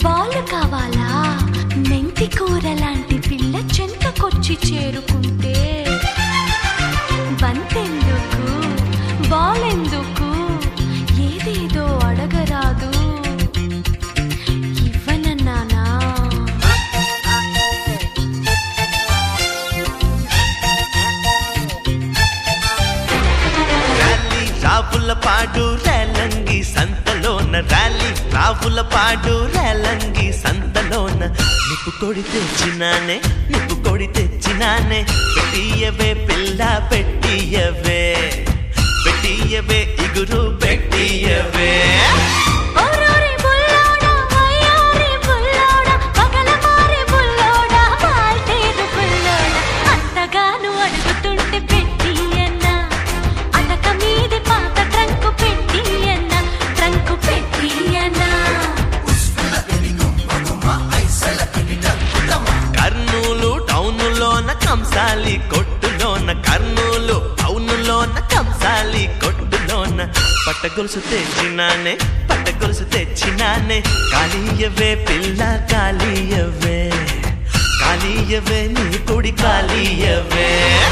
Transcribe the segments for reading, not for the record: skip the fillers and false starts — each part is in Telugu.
బాలు కావాలా మెంతి కూర లాంటి పిల్ల చెంతకొచ్చి చేరుకుంటే బంతెందుకు బాలెందుకు ఏదేదో అడగరాదు ఇవ్వనన్నానా రావులపాడు రేలంగి సంతలోన ర్యాలీ రావులపాడు రేలంగి సంతలోన నిప్పు కొడి తెచ్చినానే పెట్టియవే పిల్ల పెట్టియవే ఇగురు పెట్టియవే కర్నూలు టౌనులోన కంసాలి కొట్టులోన పట్టగొలుసు తెచ్చినానే కాళీయవే పిల్ల కాళీయవే నీ కుడి కాళీయవే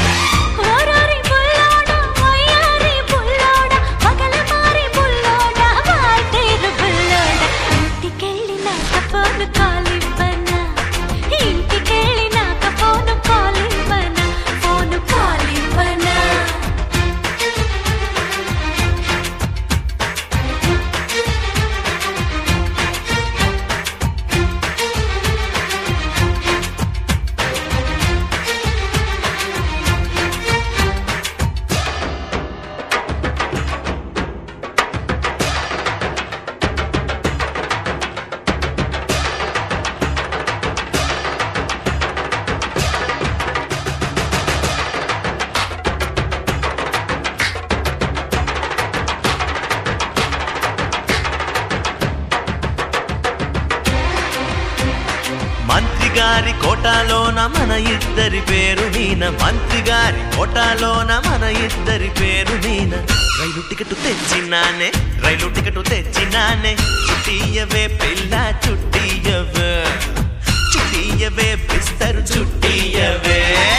మంత్రిగారి కోటాలోన మన ఇద్దరి పేరు మీన మంత్రిగారి కోటాలోన మన ఇద్దరి పేరు మీన రైలు టికెట్ తెచ్చినానే చుట్టియవే పిల్ల చుట్టియవే బిస్తరు చుట్టియవే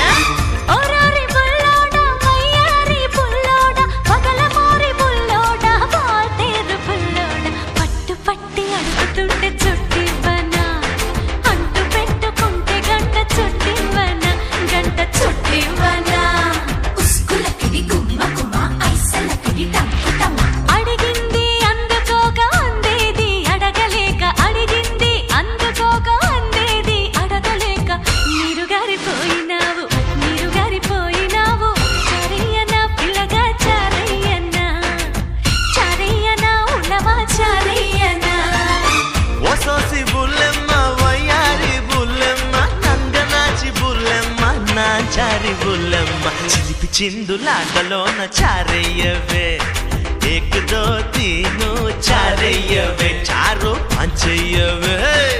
చిలిపి చిందులాటలోన చారయ్యవే ఏక్ దో తీను చారయ్యవే చారు పంచయ్యవే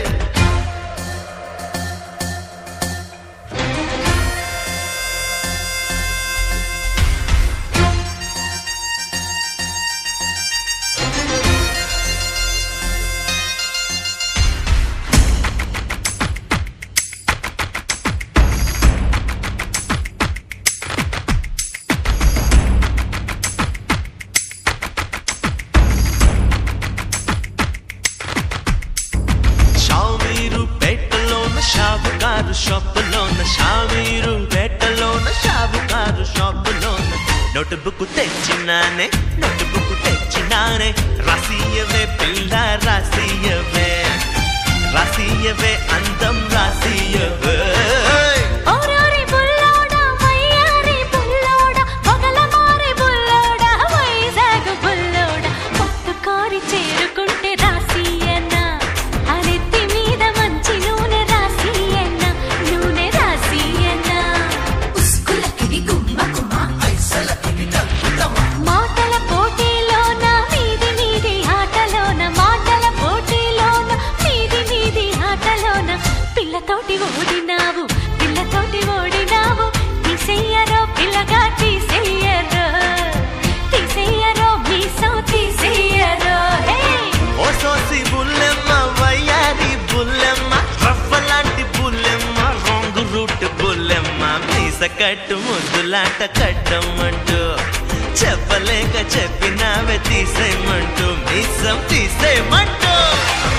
షామీరుపేటలోన షావుకారు షాపులోన నోట్ బుక్ తెచ్చినానే రాసియవే పిల్ల రాసియవే అందం రాసియవే పిల్లతోటి ఓడినావు తీసేయరో పిల్లగా తీసేయరో మీసో తీసేయరో ఓ సోసి బుల్లెమ్మ వయ్యారి కట్టు ముద్దులాట కట్టమంటూ చెప్పలేక చెప్పినావే తీసేయమంటూ మీసం తీసేయమంటూ